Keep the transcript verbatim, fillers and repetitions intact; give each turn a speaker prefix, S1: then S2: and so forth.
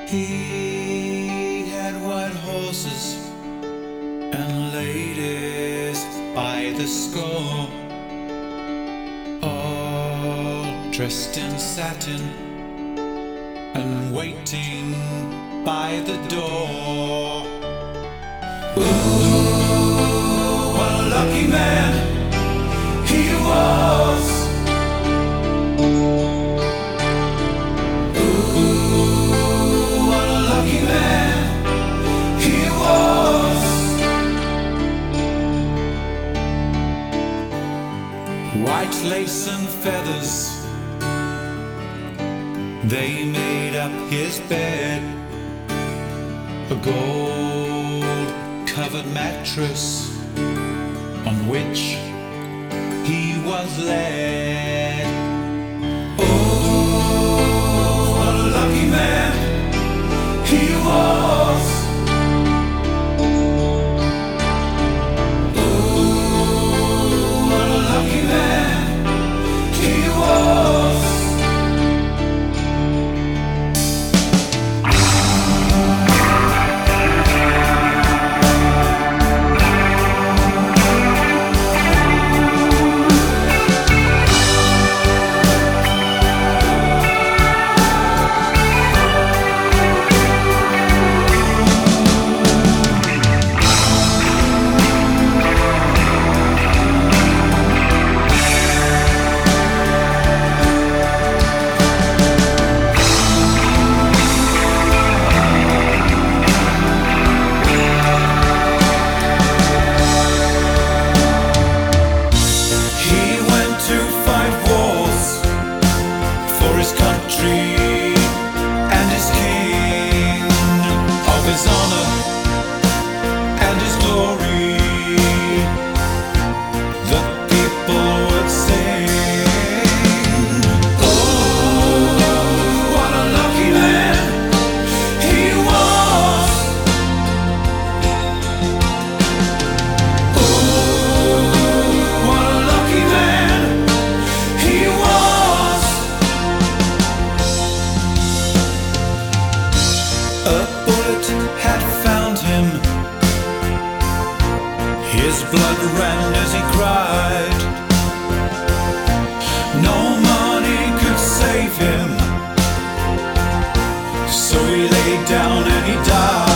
S1: He had white horses and ladies by the score, all dressed in satin and waiting by the door. Ooh, what a lucky man he was. White lace and feathers, they made up his bed. A gold-covered mattress on which he was led. Oh, what a lucky man he was. His blood ran as he cried. No money could save him, so he lay down and he died.